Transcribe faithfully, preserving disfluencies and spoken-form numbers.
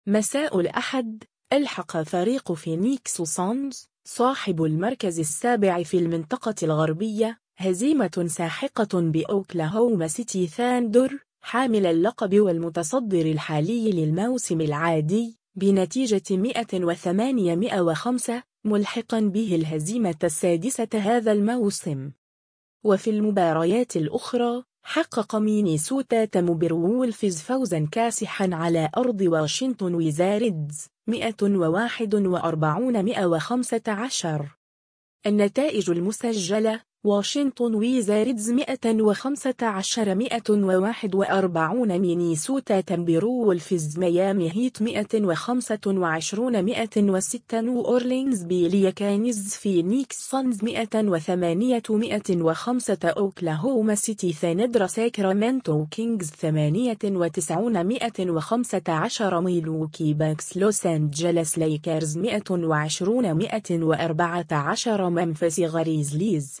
مساء الأحد، ألحق فريق فينيكس سانز صاحب المركز السابع في المنطقة الغربية هزيمة ساحقة بأوكلاهوما سيتي ثاندر حامل اللقب والمتصدر الحالي للموسم العادي بنتيجة مئة وثمانية مئة وخمسة، ملحقا به الهزيمة السادسة هذا الموسم. وفي المباريات الأخرى حقق مينيسوتا تيمبرولفز فوزا كاسحا على أرض واشنطن ويزاردز مئة وواحد وأربعين مئة وخمسة عشر. النتائج المسجلة: واشنطن ويزاردز مئة وخمسة عشر مئة وواحد وأربعين، مينيسوتا تيمبرولفز ميامي هيت مئة وخمسة وعشرين مئة وستة، نيو أورلينز بيليكانز فينيكس سانز مئة وثمانية مئة وخمسة، أوكلاهوما سيتي ثاندر ساكرامنتو كينجز ثمانية وتسعين مئة وخمسة عشر، ميلوكي باكس لوس أنجلس ليكرز مئة وعشرين مئة وأربعة عشر، ممفيس غريزليز